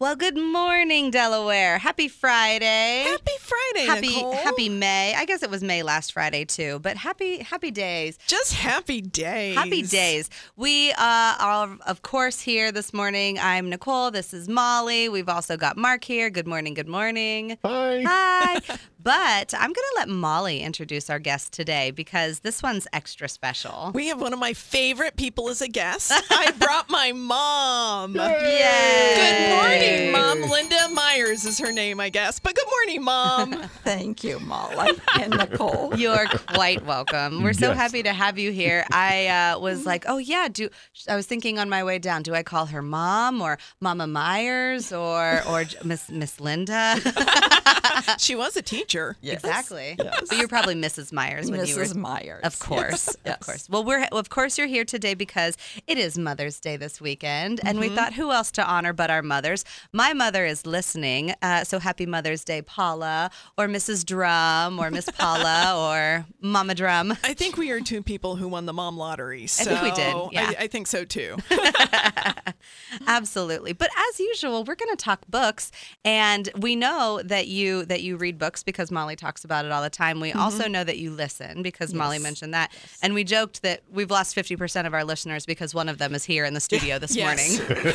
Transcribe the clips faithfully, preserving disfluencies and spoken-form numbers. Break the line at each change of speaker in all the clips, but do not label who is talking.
Well, good morning, Delaware. Happy Friday.
Happy Friday,
happy,
Nicole.
Happy May. I guess it was May last Friday, too. But happy happy days.
Just happy days.
Happy days. We uh, are, of course, here this morning. I'm Nicole. This is Molly. We've also got Mark here. Good morning. Good morning.
Hi.
Hi. But I'm going to let Molly introduce our guest today because this one's extra special.
We have one of my favorite people as a guest. I brought my mom.
Yay.
Good morning, Mom. Linda Myers is her name, I guess. But good morning, Mom.
Thank you, Molly and Nicole.
You're quite welcome. We're so
Yes.
happy to have you here. I uh, was like, oh, yeah. Do I was thinking on my way down, do I call her Mom or Mama Myers or or Miss Miss Linda?
She was a teacher.
Yes.
Exactly.
Yes.
But you're probably Missus Myers when you were.
Missus Myers.
Of course,
Yes.
of
Yes.
course. Well, we're of course you're here today because it is Mother's Day this weekend, and we thought who else to honor but our mothers. My mother is listening, uh, so happy Mother's Day, Paula, or Missus Drum, or Miss Paula, or Mama Drum.
I think we are two people who won the mom lottery. So
think we did, yeah.
I, I think so too.
Absolutely. But as usual, we're going to talk books, and we know that you that you read books because Molly talks about it all the time. We also know that you listen because Molly
Yes.
mentioned that. And we joked that we've lost fifty percent of our listeners because one of them is here in the studio this
Yes.
morning.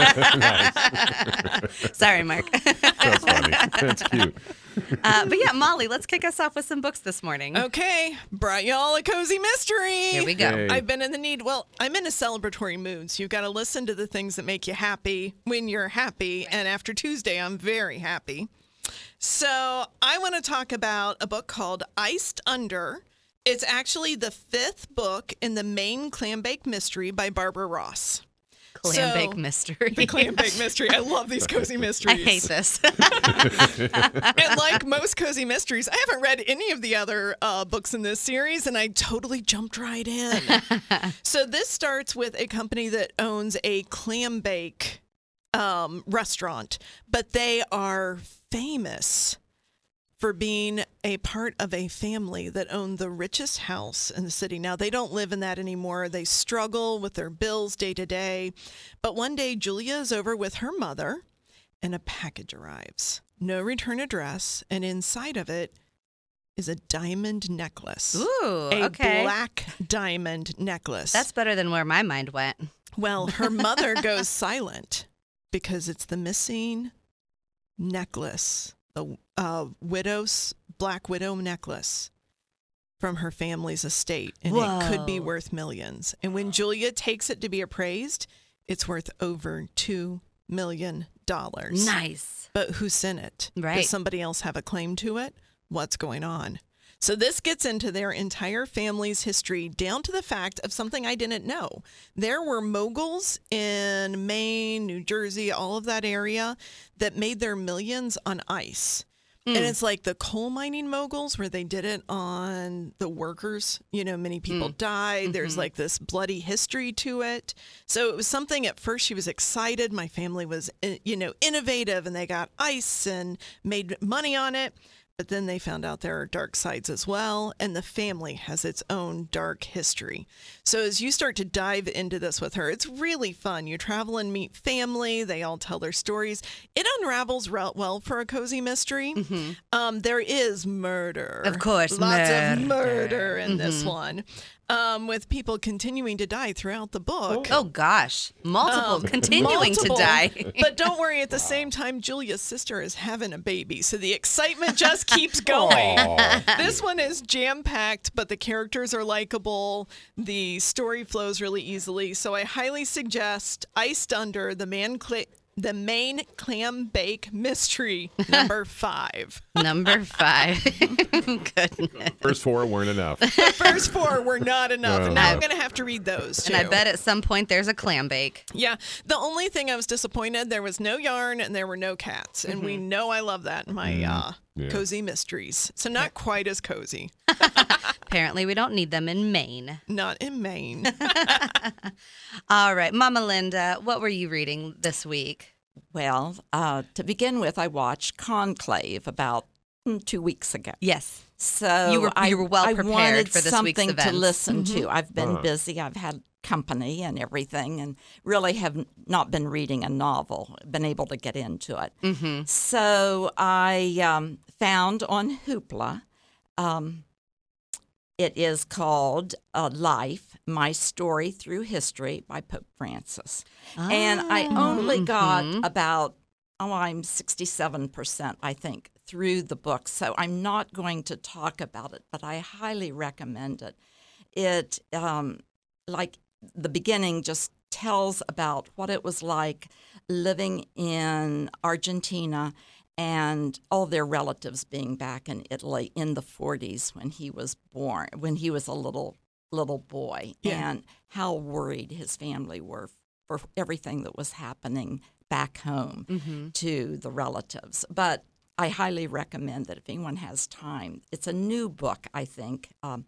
Sorry, Mark.
That's funny. That's cute.
Uh, but yeah, Molly, let's kick us off with some books this morning.
Okay, brought y'all a cozy mystery.
Here we go.
Yay.
I've been in the need. Well, I'm in a celebratory mood, so you've got to listen to the things that make you happy when you're happy. And after Tuesday, I'm very happy. So I want to talk about a book called Iced Under. It's actually the fifth book in the main Clam Bake Mystery by Barbara Ross.
Clam
So-
Bake Mystery.
The Clam Bake Mystery. I love these cozy
I
mysteries.
hate this.
And like most cozy mysteries, I haven't read any of the other uh, books in this series, and I totally jumped right in. So this starts with a company that owns a clam bake um, restaurant, but they are famous for being a part of a family that owned the richest house in the city. Now, they don't live in that anymore. They struggle with their bills day to day. But one day, Julia is over with her mother, and a package arrives. No return address, and inside of it is a diamond necklace.
Ooh,
a
okay.
black diamond necklace.
That's better than where my mind went.
Well, her mother goes silent because it's the missing necklace, the uh, widow's black widow necklace from her family's estate, and it could be
Whoa.
worth millions. And when Julia takes it to be appraised, it's worth over two million dollars.
Nice.
But who sent it?
Right.
Does somebody else have a claim to it? What's going on? So this gets into their entire family's history, down to the fact of something I didn't know. There were moguls in Maine, New Jersey, all of that area that made their millions on ice. And it's like the coal mining moguls where they did it on the workers. You know, many people died. There's like this bloody history to it. So it was something at first she was excited. My family was, eh, you know, innovative and they got ice and made money on it. But then they found out there are dark sides as well, and the family has its own dark history. So as you start to dive into this with her, it's really fun. You travel and meet family. They all tell their stories. It unravels re- well for a cozy mystery. Um, there is murder.
Of course,
Lots
murder.
of murder in this one, um, with people continuing to die throughout the book.
Oh gosh, multiple
Um,
continuing
multiple.
to die.
But don't worry, at the same time, Julia's sister is having a baby, so the excitement just keeps going.
Aw.
This one is jam-packed, but the characters are likable. The story flows really easily, so I highly suggest Iced Under, the man cl- the main clam bake mystery, number five.
Number five. Goodness.
First four weren't enough.
The first four were not enough, and now I'm going to have to read those, too.
And I bet at some point there's a clam bake.
Yeah. The only thing I was disappointed, there was no yarn and there were no cats. And we know I love that in my uh,
Yeah.
cozy mysteries. So not quite as cozy.
Apparently we don't need them in Maine.
Not in Maine.
All right, Mama Linda, what were you reading this week?
Well, uh, to begin with, I watched Conclave about mm, two weeks ago.
Yes.
So
You were-
I,
you were well
I
prepared
wanted
for this week's
something to
events.
listen
Mm-hmm.
to. I've been
Huh.
busy. I've had company and everything, and really have not been reading a novel. Been able to get into it.
Mm-hmm.
So I um, found on Hoopla. Um, it is called uh, "Life: My Story Through History" by Pope Francis, and I only got
Mhm.
about oh, I'm sixty-seven percent, I think, through the book. So I'm not going to talk about it, but I highly recommend it. It, um, like the beginning, just tells about what it was like living in Argentina and all their relatives being back in Italy in the forties when he was born, when he was a little little boy,
Yeah.
and how worried his family were for everything that was happening back home
Mm-hmm.
to the relatives. But I highly recommend that if anyone has time. It's a new book, I think. Um,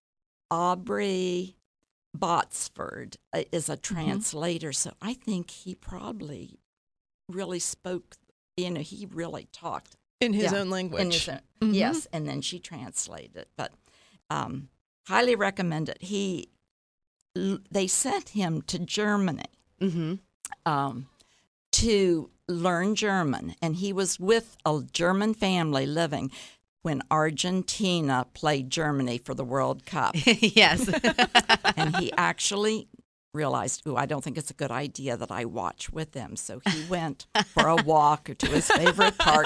Aubrey Botsford uh, is a translator, so I think he probably really spoke, you know, he really talked
In his
Yeah,
own language.
in his own,
Mhm.
yes, and then she translated it. But um, highly recommend it. He, l- they sent him to Germany
Mm-hmm.
um, to learn German, and he was with a German family living when Argentina played Germany for the World Cup.
Yes.
And he actually realized, oh, I don't think it's a good idea that I watch with them. So he went for a walk or to his favorite park.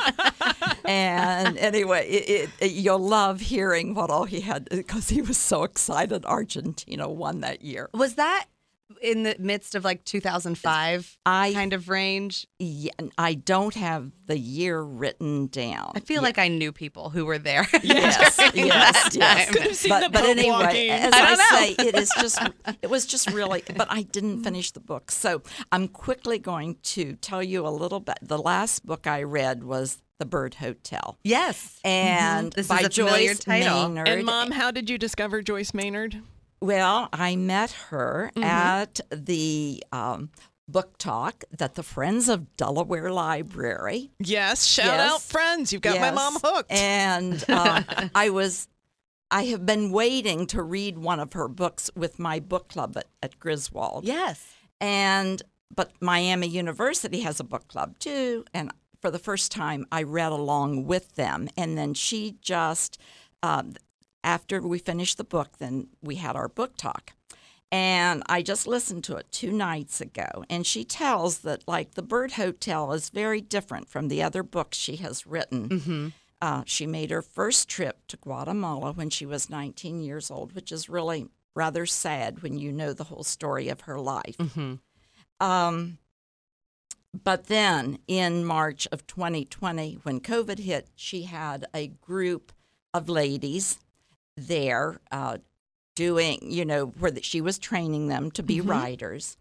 And anyway, it, it, it- you'll love hearing what all he had, because he was so excited Argentina won that year.
Was that in the midst of like two thousand five
I
kind of range?
Yeah, I don't have the year written down.
I feel like I knew people who were there.
Yes,
during
yes,
that
yes.
time.
Could have seen
but,
the
but
Pope
anyway,
walking.
as
I
I,
don't know.
say, it is just it was just really. But I didn't finish the book, so I'm quickly going to tell you a little bit. The last book I read was The Bird Hotel,
Yes.
and
This is
by
a familiar
Joyce
title.
Maynard.
And Mom, how did you discover Joyce Maynard?
Well, I met her
Mm-hmm.
at the um, book talk that the Friends of Delaware Library.
Yes, shout
Yes.
out friends. You've got my
Yes.
mom hooked.
And um, I was, I have been waiting to read one of her books with my book club at, at Griswold.
Yes.
And, but Miami University has a book club too. And for the first time, I read along with them. And then she just, um, after we finished the book, then we had our book talk. And I just listened to it two nights ago. And she tells that, like, The Bird Hotel is very different from the other books she has written.
Mm-hmm.
Uh, she made her first trip to Guatemala when she was nineteen years old, which is really rather sad when you know the whole story of her life.
Mm-hmm.
Um, but then in March of twenty twenty, when COVID hit, she had a group of ladies there uh, doing, you know, where the, she was training them to be
Mhm.
writers.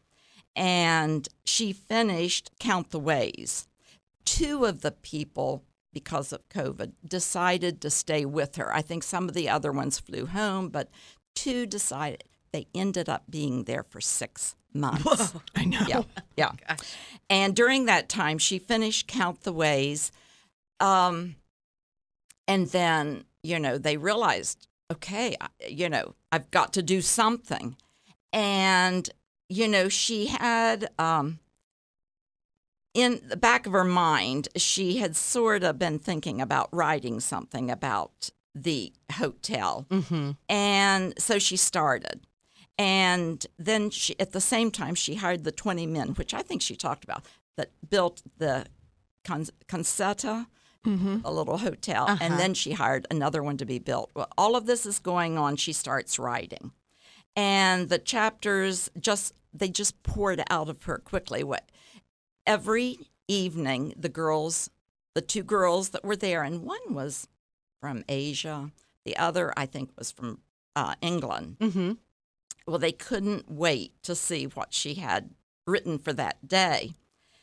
And she finished Count the Ways. Two of the people, because of COVID, decided to stay with her. I think some of the other ones flew home, but two decided. They ended up being there for six months.
I know.
Yeah, yeah. And during that time, she finished Count the Ways. Um, and then, you know, they realized, okay, I- you know, I've got to do something. And, you know, she had, um, in the back of her mind, she had sort of been thinking about writing something about the hotel.
Mm-hmm.
And so she started. And then she, at the same time, she hired the twenty men, which I think she talked about, that built the Con- Concetta,
Mm-hmm.
a little hotel.
Uh-huh.
And then she hired another one to be built. Well, all of this is going on. She starts writing. And the chapters just, they just poured out of her quickly. What Every evening, the girls, the two girls that were there, and one was from Asia, the other, I think, was from uh, England.
Mm-hmm.
Well, they couldn't wait to see what she had written for that day.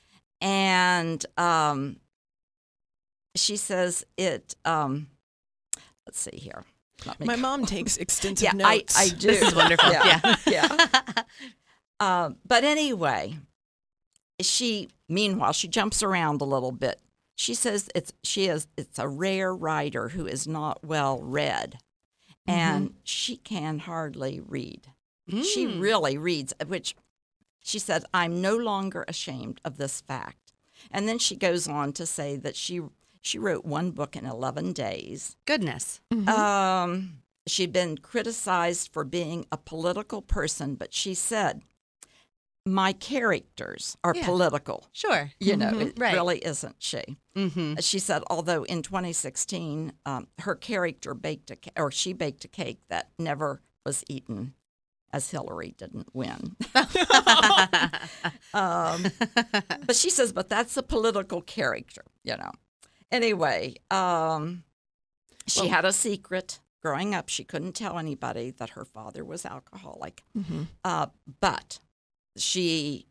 And um, she says it, um, let's see here. Let me
My
go-
mom takes extensive
yeah, I,
notes.
I do.
This is wonderful.
Yeah.
Yeah.
Yeah. Uh, but anyway, she, meanwhile, she jumps around a little bit. she says it's she is it's a rare writer who is not well read, and she can hardly read. She really reads, which she said, I'm no longer ashamed of this fact. And then she goes on to say that she she wrote one book in eleven days.
Goodness.
Um, she'd been criticized for being a political person, but she said, my characters are
Yeah.
political.
Sure.
You know, it
Right.
really isn't she?
Mm-hmm.
She said, although in twenty sixteen, um, her character baked a, ca- or she baked a cake that never was eaten, as Hillary didn't win. um, but she says, but that's a political character, you know. Anyway, um, she
Well-
had a secret. Growing up, she couldn't tell anybody that her father was alcoholic. Uh, but she,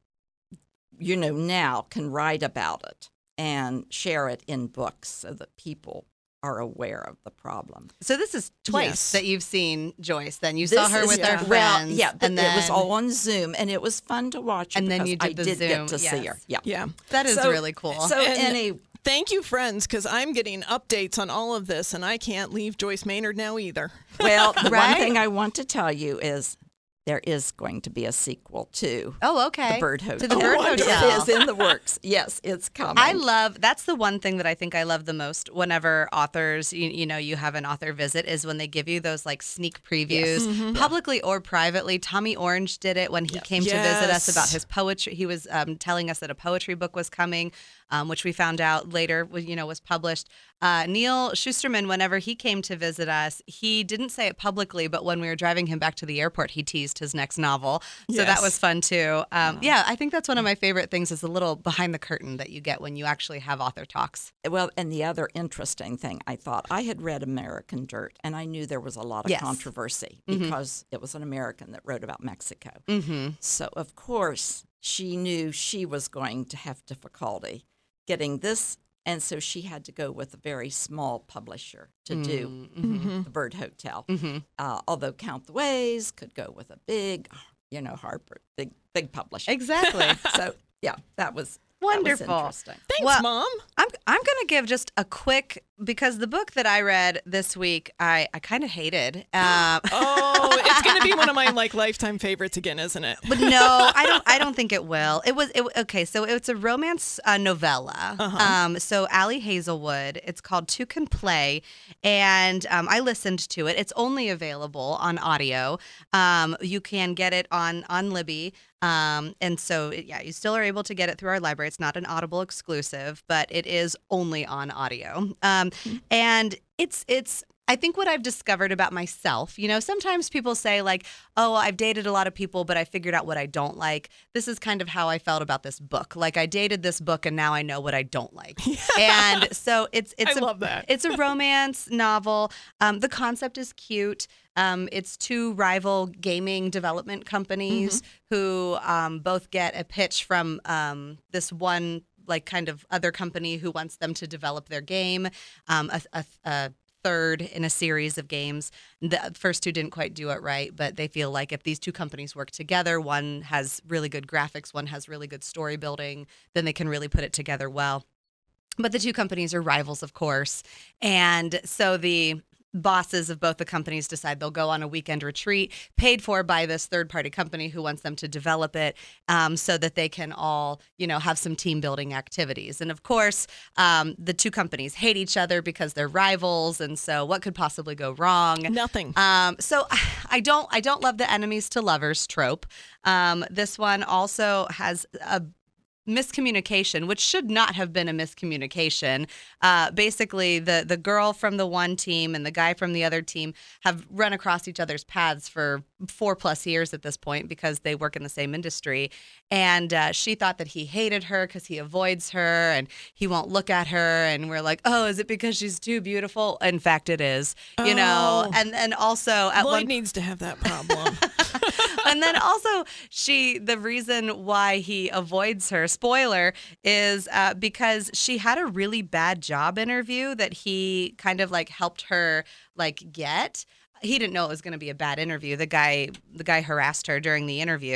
you know, now can write about it and share it in books so that people are aware of the problem.
So this is twice
Yes.
that you've seen Joyce. Then you
This
saw her
is-
with
yeah.
her
Well,
friends.
yeah,
and
it was
then-
all on Zoom, and it was fun to watch. her
And then
because
you did
I
the
did
Zoom,
get to see
yes.
her. Yeah,
Yeah.
That is
So-
really cool.
So
And-
any
Thank you, friends, because I'm getting updates on all of this, and I can't leave Joyce Maynard now either.
well, the
Right?
one thing I want to tell you is there is going to be a sequel to
oh, okay.
the Bird Hotel.
To the Bird
Oh,
Hotel.
It is in the works. Yes, it's coming.
I love that's the one thing that I think I love the most whenever authors you, you know you have an author visit is when they give you those like sneak previews publicly or privately. Tommy Orange did it when he came to visit us
Yes.
about his poetry. He was um, telling us that a poetry book was coming, um, which we found out later was you know was published. Uh, Neil Schusterman, whenever he came to visit us, he didn't say it publicly, but when we were driving him back to the airport, he teased his next novel. So that
Yes.
was fun too. Um, yeah, I think that's one of my favorite things is a little behind the curtain that you get when you actually have author talks.
Well, and the other interesting thing, I thought I had read American Dirt, and I knew there was a lot of
Yes.
controversy
Mhm.
because it was an American that wrote about Mexico.
Mm-hmm.
So, of course, she knew she was going to have difficulty getting this, and so she had to go with a very small publisher to do
Mm-hmm.
the Bird Hotel.
Mm-hmm.
Uh, although Count the Ways could go with a big, you know, Harper, big, big publisher.
Exactly.
So, yeah, that was
Wonderful.
That was interesting.
Thanks,
Well-
Mom.
I'm I'm gonna give just a quick because the book that I read this week I, I kind of hated. Um,
Oh, it's going to be one of my like lifetime favorites again, isn't it?
But no, I don't. I don't think it will. It was it, okay. So it's a romance uh, novella.
Uh-huh.
Um, so Allie Hazelwood. It's called Two Can Play, and um, I listened to it. It's only available on audio. Um, you can get it on on Libby. Um, and so it- yeah, you still are able to get it through our library. It's not an Audible exclusive, but it is only on audio. Um, and it's it's. I think what I've discovered about myself, you know, sometimes people say like, oh, I've dated a lot of people, but I figured out what I don't like. This is kind of how I felt about this book. Like I dated this book and now I know what I don't like. And so it's, it's,
I
a,
love that.
it's a romance novel. Um, the concept is cute. Um, it's two rival gaming development companies who um, both get a pitch from um, this one like kind of other company who wants them to develop their game. Um, a, a, a third in a series of games. The first two didn't quite do it right, but they feel like if these two companies work together, one has really good graphics, one has really good story building, then they can really put it together well. But the two companies are rivals, of course. And so the bosses of both the companies decide they'll go on a weekend retreat paid for by this third party company who wants them to develop it um, so that they can all, you know, have some team building activities. And of course, um, the two companies hate each other because they're rivals. And so what could possibly go wrong?
Nothing.
Um, so I don't, I don't love the enemies to lovers trope. Um, this one also has a miscommunication, which should not have been a miscommunication. Uh, basically, the the girl from the one team and the guy from the other team have run across each other's paths for four plus years at this point because they work in the same industry. And uh, she thought that he hated her because he avoids her and he won't look at her. And we're like, oh, is it because she's too beautiful? In fact, it is. You know.
Oh.
And and also at
Lloyd
one
needs to have that problem.
and then also she the reason why he avoids her spoiler is uh, because she had a really bad job interview that he kind of like helped her like get. He didn't know it was going to be a bad interview. The guy the guy harassed her during the interview.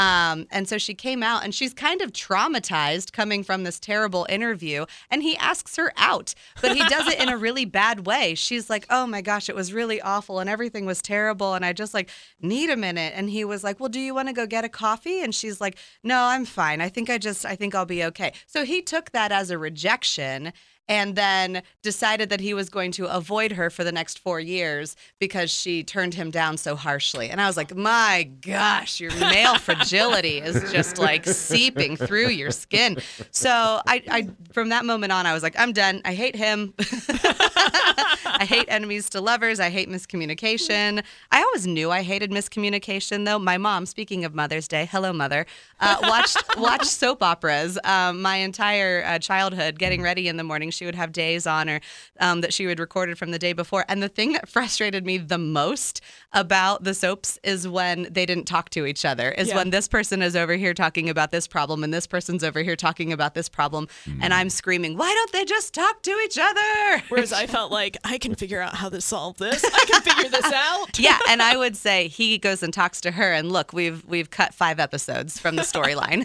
Um, and so she came out, and she's kind of traumatized coming from this terrible interview. And he asks her out, but he does it in a really bad way. She's like, oh my gosh, it was really awful and everything was terrible. And I just like need a minute. And he was like, well, do you want to go get a coffee? And she's like, no, I'm fine. I think I just, I think I'll be okay. So he took that as a rejection and then decided that he was going to avoid her for the next four years because she turned him down so harshly. And I was like, my gosh, your male fragility is just like seeping through your skin. So I, I from that moment on, I was like, I'm done. I hate him. I hate enemies to lovers. I hate miscommunication. I always knew I hated miscommunication, though. My mom, speaking of Mother's Day, hello, Mother, uh, watched watched soap operas um, my entire uh, childhood, getting ready in the morning. She would have days on her um, that she would recorded from the day before. And the thing that frustrated me the most about the soaps is when they didn't talk to each other, is
Yeah.
when this person is over here talking about this problem and this person's over here talking about this problem. And I'm screaming, why don't they just talk to each other?
Whereas I felt like I can figure out how to solve this. I can figure this out.
Yeah, and I would say he goes and talks to her, and look, we've we've cut five episodes from the storyline.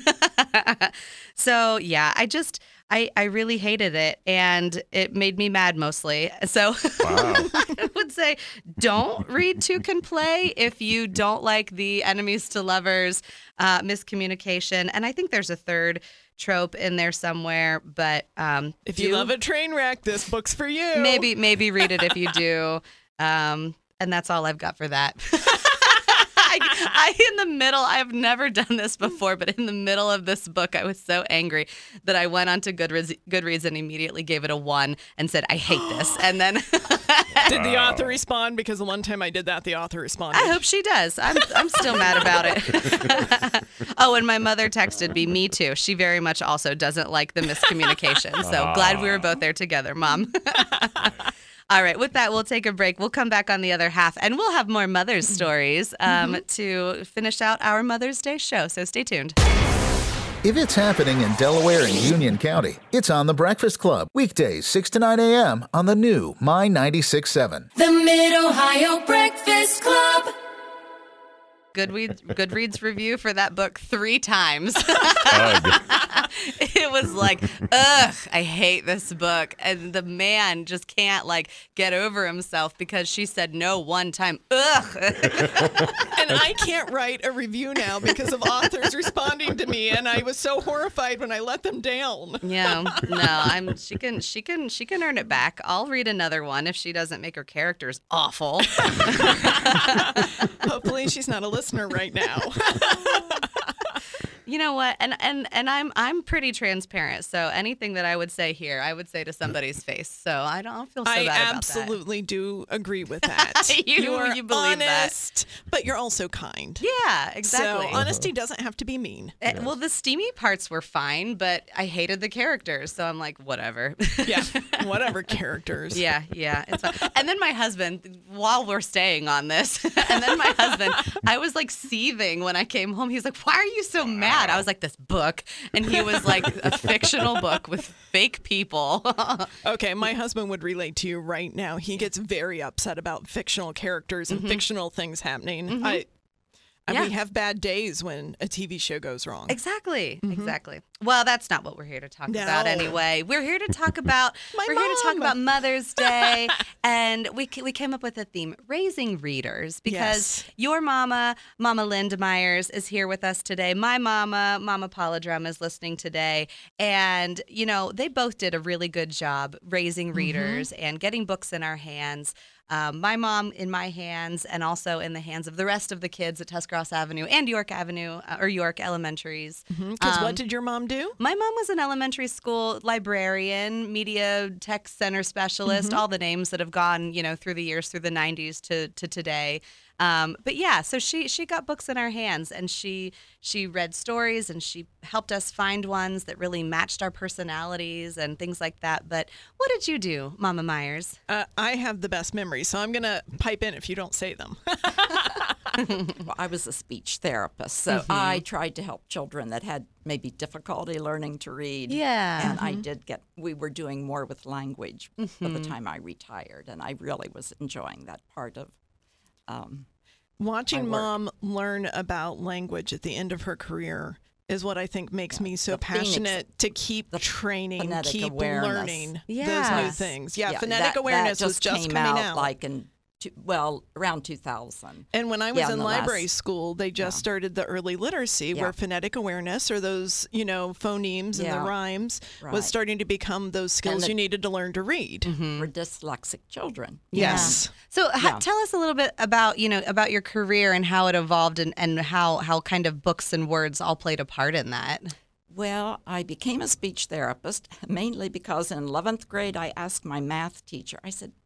So yeah, I just I I really hated it, and it made me mad mostly. So
Wow.
I would say don't read Two Can Play if you don't like the enemies to lovers, uh, miscommunication, and I think there's a third trope in there somewhere, but um,
If you
do-
love a train wreck, this book's for you.
maybe maybe read it if you do. Um, and that's all I've got for that. I, I, in the middle, I've never done this before, but in the middle of this book, I was so angry that I went onto Goodreads, Goodreads and immediately gave it a one and said, I hate this. And then
Did the author respond? Because the one time I did that, the author responded.
I hope she does. I'm, I'm still mad about it. Oh, and my mother texted me, me too. She very much also doesn't like the miscommunication. So glad we were both there together, Mom. All right, with that, we'll take a break. We'll come back on the other half, and we'll have more Mother's stories um, mm-hmm. to finish out our Mother's Day show. So stay tuned.
If it's happening in Delaware and Union County, it's on The Breakfast Club. Weekdays, six to nine a.m. on the new My ninety-six point seven.
The Mid-Ohio Breakfast Club.
Goodreads, Goodreads review for that book three times.
Ugh.
It was like, ugh, I hate this book. And the man just can't like get over himself because she said no one time. Ugh.
And I can't write a review now because of authors responding to me, and I was so horrified when I let them down.
Yeah, no, I'm. She can, she can, she can earn it back. I'll read another one if she doesn't make her characters awful.
Hopefully, she's not a listener right now.
You know what? And and and I'm I'm pretty transparent. So anything that I would say here, I would say to somebody's face. So I don't feel so
I
bad
absolutely do agree with that.
You-
are
you believe that.
honest, but you're also kind.
about that. Yeah, exactly.
So honesty doesn't have to be mean.
Uh, Well, the steamy parts were fine, but I hated the characters. So I'm like, whatever.
Yeah, whatever characters.
Yeah, yeah, it's fine. And then my husband, while we're staying on this, and then my husband, I was like seething when I came home. He's like, "Why are you so mad?" I was like, "This book," and he was like, "A fictional book with fake people."
Okay, my husband would relate to you right now. He gets very upset about fictional characters and fictional things happening. I, I
Yeah.
we have bad days when a T V show goes wrong.
Exactly, exactly. Well, that's not what we're here to talk
No.
about anyway. We're here to talk about
My
we're here to talk
mom.
about Mother's Day, and we we came up with a theme: raising readers. Because
Yes.
your mama, Mama Linda Myers, is here with us today. My mama, Mama Paula Drum, is listening today, and you know they both did a really good job raising readers and getting books in our hands. Um, my mom in my hands, and also in the hands of the rest of the kids at Tuscarawas Avenue and York Avenue uh, or York Elementaries.
Because
Um,
what did your mom do?
My mom was an elementary school librarian, media tech center specialist, all the names that have gone, you know, through the years, through the nineties to, to today. Um, but yeah, so she she got books in our hands, and she she read stories, and she helped us find ones that really matched our personalities and things like that. But what did you do, Mama Myers?
Uh, I have the best memories, so I'm going to pipe in if you don't say them.
Well, I was a speech therapist, so I tried to help children that had maybe difficulty learning to read.
Yeah.
And I did get, we were doing more with language by the time I retired, and I really was enjoying that part of um,
Watching
work.
Mom learn about language at the end of her career is what I think makes me so
the Phoenix-
passionate to keep
the
training,
phonetic
keep
awareness.
learning
Yeah.
those new things. Yeah,
Yeah,
phonetic
that-
awareness
that
was just
came
coming
out,
out.
like in two, well around two thousand.
And when I was
Yeah,
in
in the
library
last-
school, they just
yeah.
started the early literacy
Yeah.
where phonetic awareness or those, you know, phonemes and
Yeah.
the rhymes
Right.
was starting to become those skills
the-
you needed to learn to read.
For dyslexic children.
Yes.
So h-
Yeah.
tell us a little bit about, you know, about your career and how it evolved and, and how, how kind of books and words all played a part in that.
Well, I became a speech therapist mainly because in eleventh grade I asked my math teacher, I said,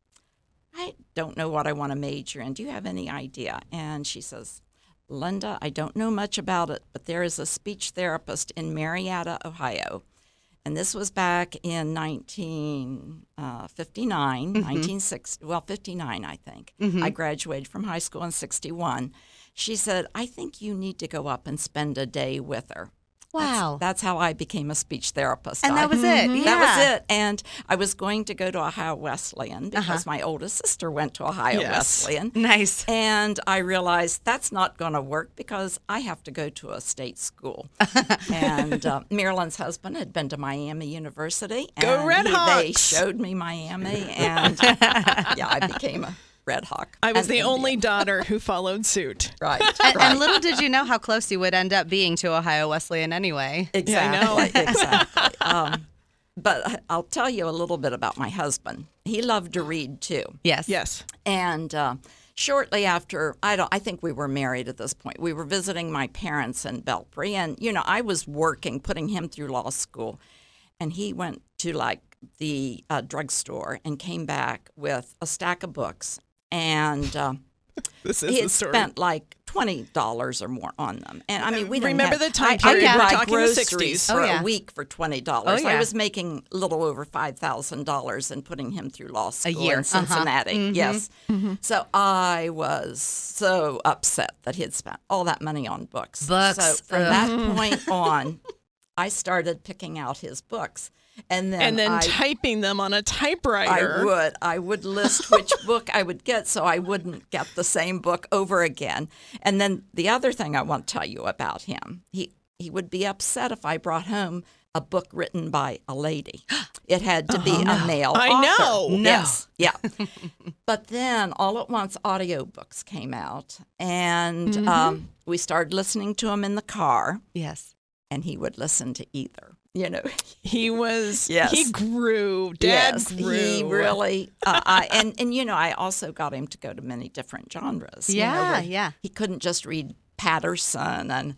I don't know what I want to major in. Do you have any idea? And she says, Linda, I don't know much about it, but there is a speech therapist in Marietta, Ohio. And this was back in nineteen fifty-nine,
Mm-hmm.
nineteen sixty, well, fifty-nine, I think. I graduated from high school in sixty-one. She said, I think you need to go up and spend a day with her.
Wow.
That's how I became a speech therapist.
And
I-
that was it. Yeah.
That was it. And I was going to go to Ohio Wesleyan because my oldest sister went to Ohio
Yes.
Wesleyan.
Nice.
And I realized that's not going to work because I have to go to a state school. and uh, Marilyn's husband had been to Miami University.
Go
and
Red
he- They
Hawks!
showed me Miami. And yeah, I became a Red Hawk.
I was
And
the only
Indian.
daughter who followed suit.
Right.
And,
right.
and little did you know how close you would end up being to Ohio Wesleyan anyway.
Exactly. exactly. Um, but I'll tell you a little bit about my husband. He loved to read too,
Yes.
Yes.
and uh, shortly after, I don't. I think we were married at this point. We were visiting my parents in Belpre, and you know, I was working, putting him through law school, and he went to like the uh, drugstore and came back with a stack of books, and uh,
This is
he
the
had
story.
spent like twenty dollars or more on them. And I mean, we didn't
Remember
have,
the time
I,
period,
I could
we're
buy
talking the
groceries
sixties.
for
Oh, yeah.
a week for twenty dollars.
Oh, yeah.
I was making a little over five thousand dollars and putting him through law school
year.
in
Uh-huh.
Cincinnati. Yes. So I was so upset that he had spent all that money on books.
Books.
So from
Ugh.
that point on, I started picking out his books. And then,
And then
I,
typing them on a
I
typewriter.
would. I would list which book I would get so I wouldn't get the same book over again. And then the other thing I want to tell you about him, he, he would be upset if I brought home a book written by a lady. It had to be a male
I
author.
know. No.
Yes. Yeah. But then all at once audiobooks came out and um, we started listening to them in the car
Yes.
and he would listen to either. You know,
He was,
Yes.
he grew. Dad
yes,
grew.
he really. Uh, I, and and you know, I also got him to go to many different genres. you know,
Yeah,
where
yeah.
He couldn't just read Patterson and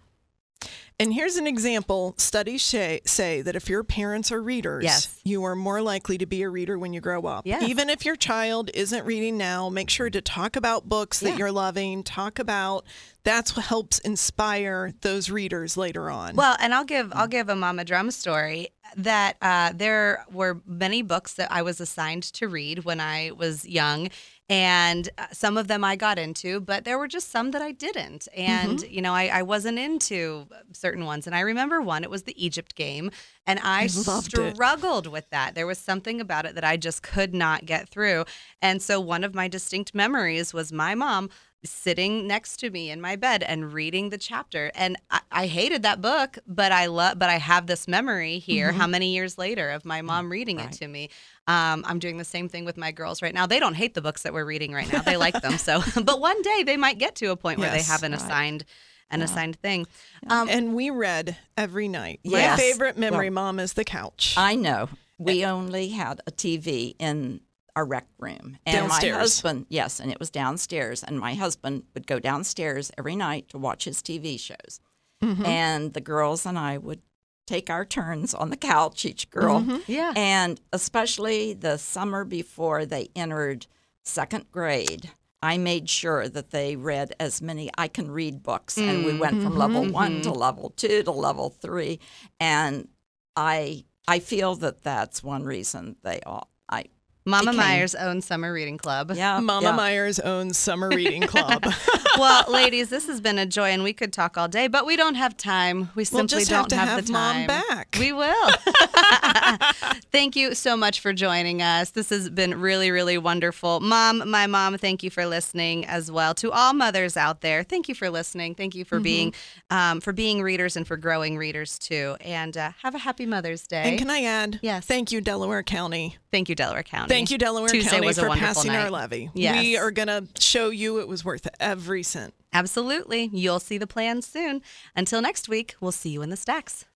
And here's an example. Studies say, say that if your parents are readers,
Yes.
you are more likely to be a reader when you grow up.
Yes.
Even if your child isn't reading now, make sure to talk about books that
Yeah.
you're loving. Talk about that's what helps inspire those readers later on.
Well, and I'll give I'll give a Mama Drum story that uh, there were many books that I was assigned to read when I was young, and uh, some of them I got into, but there were just some that I didn't, and you know I, I wasn't into certain ones. And I remember one; it was the Egypt Game, and I,
loved it.
struggled with that. There was something about it that I just could not get through, and so one of my distinct memories was my mom sitting next to me in my bed and reading the chapter, and I, I hated that book, but I love but I have this memory here how many years later of my mom reading it to me. um, I'm doing the same thing with my girls right now. They don't hate the books that we're reading right now, they like them. So but one day they might get to a point where
Yes.
they have an
Right.
assigned an assigned thing. um,
and we read every night. My
Yes.
favorite memory,
Well,
Mom, is the couch.
I know we only had a T V in our rec room, and
Downstairs.
my husband, yes, and it was downstairs, and my husband would go downstairs every night to watch his T V shows, and the girls and I would take our turns on the couch, each girl,
Yeah.
and especially the summer before they entered second grade. I made sure that they read as many I can read books, and we went from level one to level two to level three, and I I feel that that's one reason they all I
Mama
became-
Meyer's own summer reading club.
yeah
Mama
yeah.
Meyer's own summer reading club.
Well, ladies, this has been a joy, and we could talk all day, but we don't have time. We
We'll
simply
just
don't
have to
have
have
the
Mom
time.
back.
We will. Thank thank you so much for joining us. This has been really, really wonderful. Mom, my mom, thank you for listening as well. To all mothers out there, thank you for listening. Thank you for
Mm-hmm.
being um, for being readers and for growing readers too. And uh, have a happy Mother's Day.
And can I add?
Yes.
Thank you, Delaware County.
Thank you, Delaware County.
Thank you, Delaware
Tuesday
County,
was a
for
wonderful
passing our
night.
levy.
Yes.
We are going to show you it was worth every cent.
Absolutely. You'll see the plan soon. Until next week, we'll see you in the stacks.